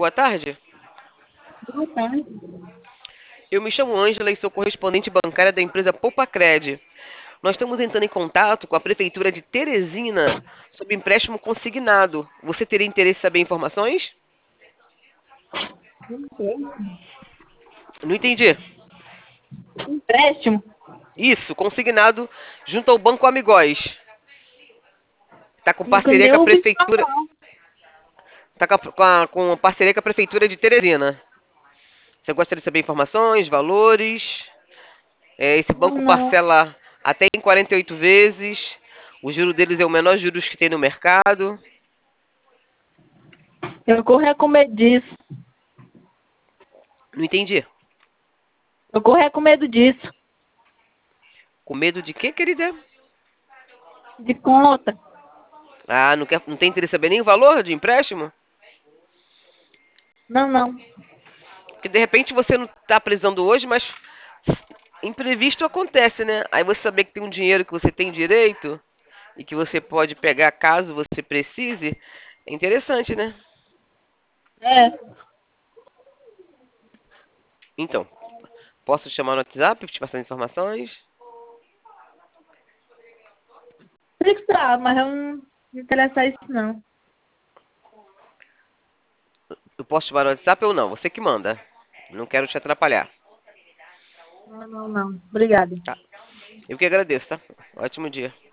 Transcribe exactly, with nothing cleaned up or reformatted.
boa tarde. Boa tarde. Eu me chamo Ângela e sou correspondente bancária da empresa Poupacred. Nós estamos entrando em contato com a Prefeitura de Teresina sobre empréstimo consignado. Você teria interesse em saber informações? Empréstimo? Não entendi. Empréstimo? Isso, consignado junto ao Banco Amigóis. Está com Nunca parceria nem com a ouvi Prefeitura. falar. Está com, a- com, a- com parceria com a Prefeitura de Teresina. Você gostaria de saber informações, valores? É, esse Não, banco não. parcela até em quarenta e oito vezes. O juro deles é o menor juros que tem no mercado. Eu corro com medo disso. Não entendi. Eu corro com medo disso. Com medo de quê, querida? De conta. Ah, não, quer, não tem interesse em saber nem o valor de empréstimo? Não, não. Porque de repente você não está precisando hoje, mas imprevisto acontece, né? Aí você saber que tem um dinheiro que você tem direito e que você pode pegar caso você precise, é interessante, né? É. Então, posso te chamar no WhatsApp para te passar informações? Sei que tá, mas eu não me interessa isso, não. Eu posso te chamar no WhatsApp ou não? Você que manda. Não quero te atrapalhar. Não, não, não. Obrigada. Tá? Eu que agradeço, tá? Ótimo dia.